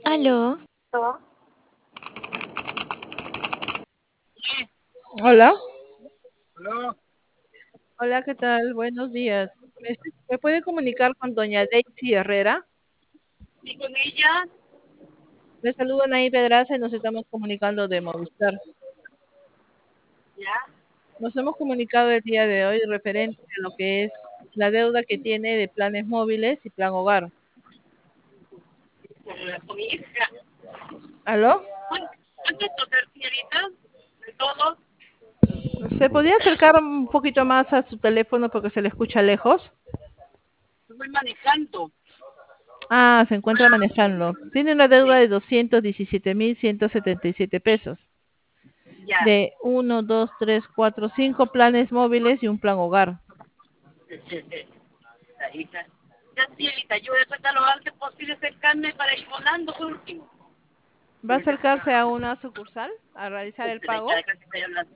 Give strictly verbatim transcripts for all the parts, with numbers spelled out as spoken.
Aló, Hola, Aló, hola, ¿qué tal? Buenos días. ¿Me, me puede comunicar con doña Daisy Herrera? y con ella, Le saludan ahí Pedraza y nos estamos comunicando de Movistar. ya, Nos hemos comunicado el día de hoy referente a lo que es la deuda que tiene de planes móviles y plan hogar. con la con mi hija. ¿Aló? ¿Cuánto cuánto es total, señorita? De todo, ¿Se podía acercar un poquito más a su teléfono porque se le escucha lejos? estoy manejando. Ah, se encuentra manejando. Tiene una deuda Sí, de doscientos diecisiete mil ciento setenta y siete pesos. ya. De uno, dos, tres, cuatro, cinco planes móviles y un plan hogar. La hija. Ya, señorita, yo voy a tratar lo antes posible de acercarme para ir volando por último. ¿Va a acercarse a una sucursal a realizar el Se la hija pago? de acá que estoy hablando.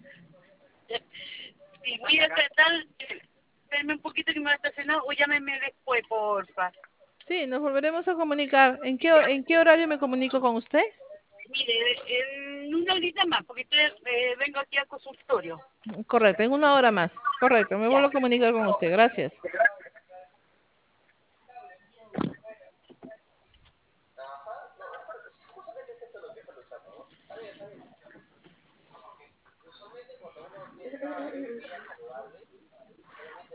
Sí, voy a tratar, eh, espérame un poquito que me va a estacionar o llámeme después, porfa. Sí, nos volveremos a comunicar. ¿En qué, ho- Ya. en qué horario me comunico con usted? Mire, en una horita más, porque estoy, eh, vengo aquí al consultorio. Correcto, en una hora más. Correcto, me Ya. vuelvo a comunicar con usted. Gracias.